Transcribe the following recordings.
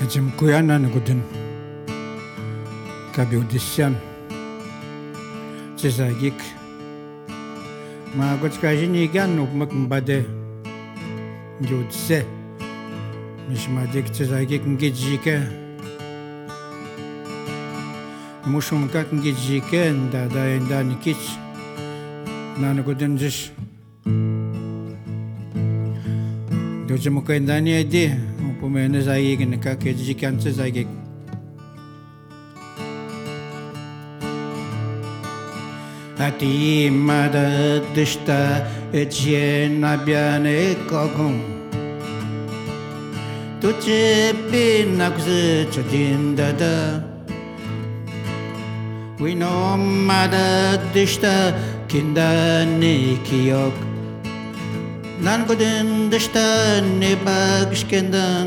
Ecem kuyanan gudun kabi udisyan cezagik ma gut skajini gan upmak mbade judse mishmadik cezagik ngijike mushum kak ngijike da nikich nan gudun jish Dojemu kaindani edi upumene zagik nika kejikan cezagik Ati mada dışta etjen abiane kokum Tuce bin akzı çadin dada Wino mada dışta kindani kiyok Nan gudun dışta ne bagışkendan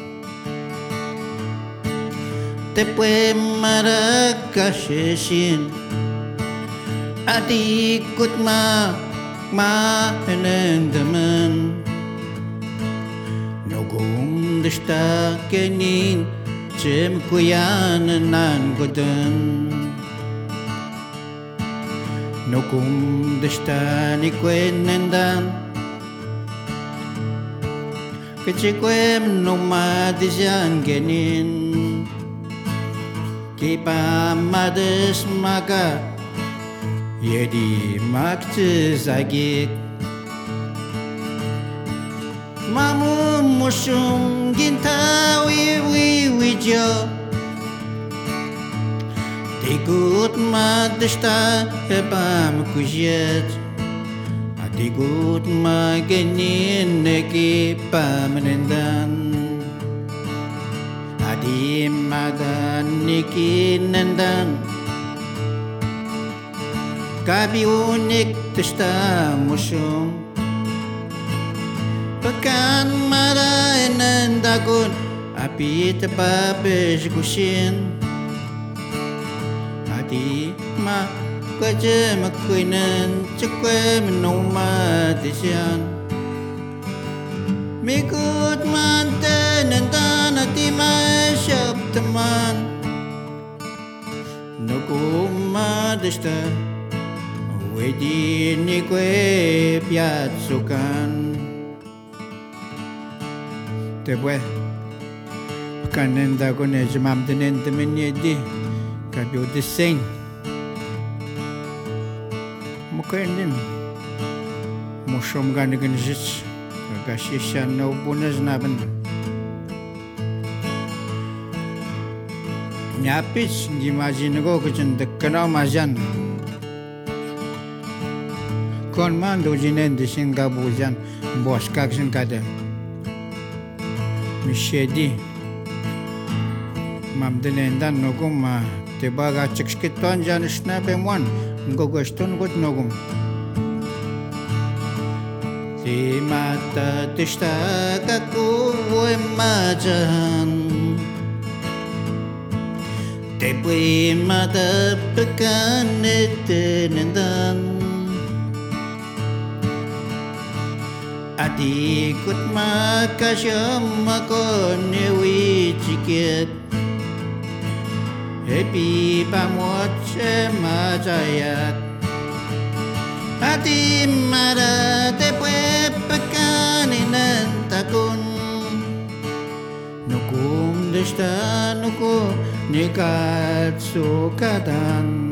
Tepwe mara kaşeşin Adikut ma enendaman Nogum dışta kenin Cem kuyanan gudun Nogum dışta nikwenendan Kecikwem nomadisyan genin Kipa mades maka Yedi makçı zagik Mamun musum ginta wi jo Tigut madışta hebam kujet Tigut ma genin neki pamenendan Adim madan neki nendan Kabi unik tista mushum Pekan mara enendagun Api tepabesh gushin Adi ma Kaje makuinan Cekwe menoma disyan Mikut manten Endan ati masyap teman Nukum madista Wedi ni kwe piatsukan Tebwe Kanenda ko ne jimam dinen temen yedi Kabi udiseng Mukainin Mushom ganigan jich Kagashishan na ubunaz naban Nyapis Imagine ko kuchin dekkana majan Kon man dojinen disin gabujan Boş kaksin kade Mishedi Mamdilendan nogum ma Tebaga çıkışkiton janışna bemwan Gogoshton gut nogum Ti mata tishta kaku emajan Te pui mata pekan etenendan Ati kutma kasyam ako newi ciket Happy pamot semajayat Ati mara te pue pekaninan takun Nukum desta nuku nikat sukatan